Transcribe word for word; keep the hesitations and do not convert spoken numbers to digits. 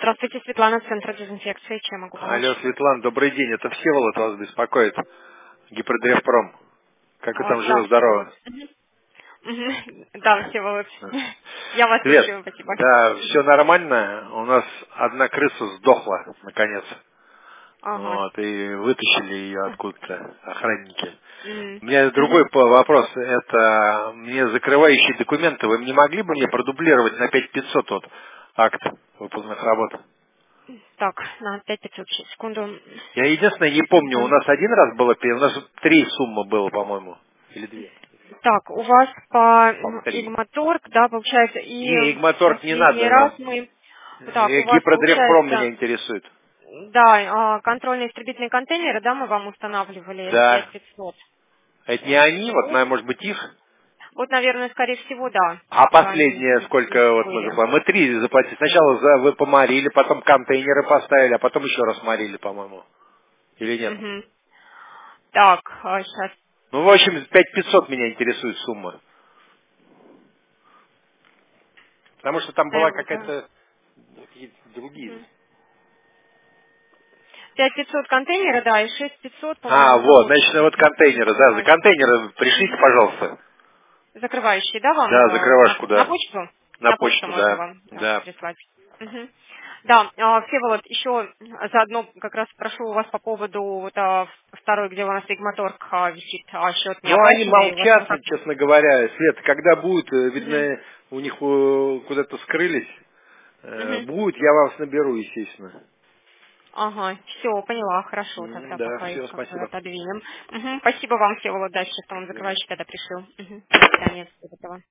Здравствуйте, Светлана, Центр дезинфекции. Чем могу помочь? Алло, Светлана, добрый день. Это Всеволод вас беспокоит. Гипродревпром. Как вы О, там да, Всеволод. живы-здоровы? Мгм. Мгм. Да, Всеволод. Я вас Свет, слушаю, спасибо. да, все нормально. У нас одна крыса сдохла, наконец. Ага. Вот, и вытащили ее откуда-то охранники. М. У меня Мгм. другой по- вопрос. Это мне закрывающие документы. Вы не могли бы мне продублировать на пять тысяч пятьсот вот акт выполненных работ? Так, на пять пятьсот, сейчас, секунду. Я единственное не помню, у Мгм. нас один раз было, пе- у нас три суммы было, по-моему. Или две. Так, у вас по По-моему, три. Игмоторг, да, получается, и Не, Игмоторг не последний надо. раз мы... Так, Э, у вас Гипродревпром меня получается, интересует. да, а, контрольные истребительные контейнеры, да, мы вам устанавливали, это пять Да. пятьсот. Это не Сейчас, они, вот, секунду. наверное, может быть, их. Вот, наверное, скорее всего, да. А Это они последнее сколько вот мы были. заплатили? Мы три заплатили. Сначала за, вы поморили, потом контейнеры поставили, а потом еще раз морили, по-моему. Или нет? Мгм. Так, сейчас. Ну, в общем, пять тысяч пятьсот меня интересует сумма. Потому что там была какая-то какие-то другие. пять пятьсот контейнера, да, и шесть пятьсот, А, по-моему, вот, вот значит, вот эти контейнеры, да, за закрывающие. контейнеры пришлите, Мгм. пожалуйста. Закрывающие, да, вам Да, э, на, закрывашку, по- на да. почту? На На почту почту, можно да. вам, да, Да. прислать. Мгм. Да, а, Всеволод, еще заодно как раз прошу у вас по поводу вот, а, второй, где у нас Игмоторг а, висит, а, счет Ну, они неоплаченный, у вас там молчат, как? честно говоря. Свет, когда будет, э, Мгм. видно, у них э, куда-то скрылись. Э, Мгм. Будет, я вас наберу, естественно. Ага, все, поняла, хорошо, М, тогда Да, пока их все, как бы спасибо. отодвинем. Мгм. Спасибо вам, Всеволод, дальше, что он Мгм. закрывающий тогда пришел. Мгм. До свидания, всего доброго.